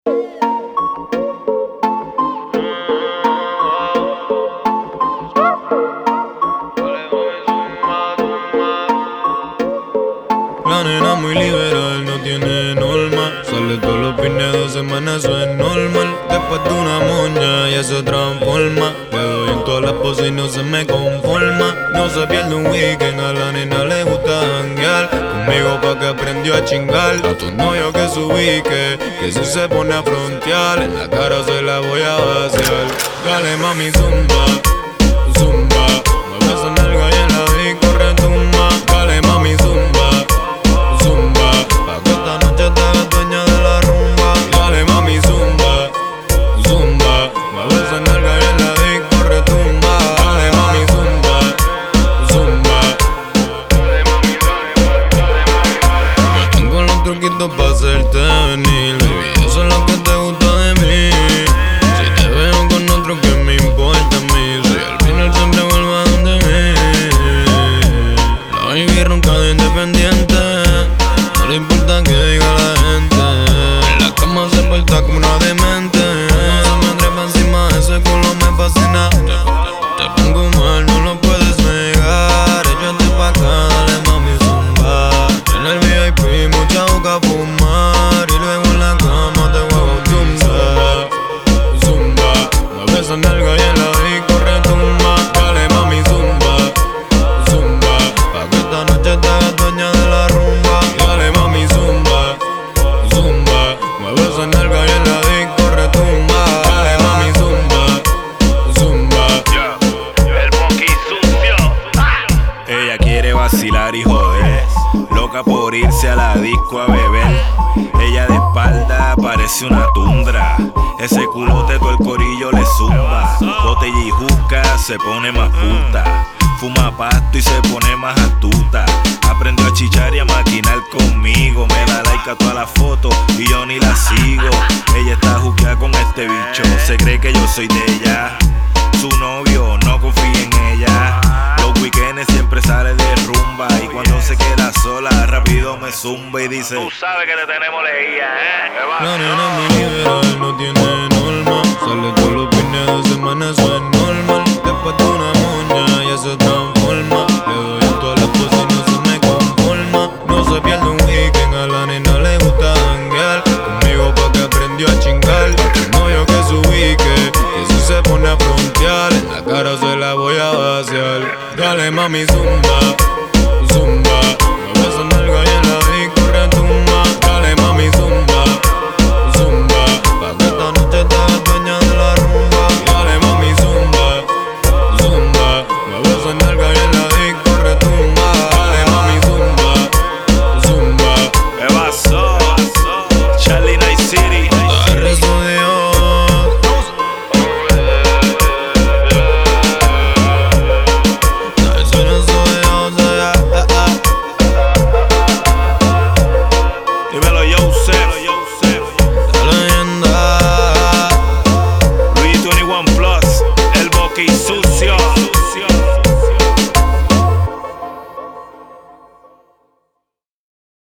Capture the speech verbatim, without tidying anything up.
La nena muy liberal, no tiene norma. Sale todos los fines de semana, eso es normal. Después de una moña ella se transforma. Le doy en todas las poses y no se me conforma. No se pierde un weekend, a la nena le gusta janguear conmigo pa' que aprendió a chingar. A tu novio que se ubique, que si se pone a frontear, en la cara se la voy a vaciar. Dale mami zumba, zumba, mueve esa nalga y en la disco retumba. Dale mami zumba, zumba, pa' que esta noche te hagas dueña de la rumba. Dale mami zumba, zumba, mueve esa nalga y en la disco retumba. Dale mami zumba, zumba. Yo tengo los truquitos pa' hacerte venir, baby, eso es lo que te gusta de mí. Si te veo con otro, ¿qué me importa a mí? Si al final siempre vuelvo a donde mí. La baby ronca de independiente, no le importa que diga la gente. En la cama se porta como una demente. Se me trepa encima, ese culo me fascina. Te, te pongo mal, no lo puedes negar. Échate pa' acá, dale mami zumba. En el V I P mucha boca a fumar, y luego en la cama te voy a zumba. Zumba, mueve esa nalga y en la disco retumba. Dale mami zumba, zumba, pa' que esta noche te hagas dueña de la rumba. Dale mami zumba, zumba, mueve esa nalga y en la disco retumba. Dale mami zumba, zumba. El monkey sucio. Ella quiere vacilar y joder, loca por irse a la disco a beber. Ella de espalda parece una tundra, ese culote todo el corillo le zumba. Botella y juca se pone más puta, fuma pasto y se pone más astuta. Aprendió a chichar y a maquinar conmigo, me da like a todas las fotos y yo ni la sigo. Ella está juqueada con este bicho, se cree que yo soy de ella. Su novio no confía en ella, los weekends siempre sale de rumba, y cuando se queda sola rápido me zumba y dice: tú sabes que te tenemos leía, eh. La nena muy liberal, no tiene norma. Sale todos los fines de semana, eso es normal. Después de una moña ella se transforma. Le doy en todas las poses y no se me conforma. No se pierde un weekend, a la nena le gusta janguear conmigo pa' que aprendió a chingar. A tu novio que se ubique, que si se pone a frontear, en la cara se la voy a vaciar. Dale mami zumba,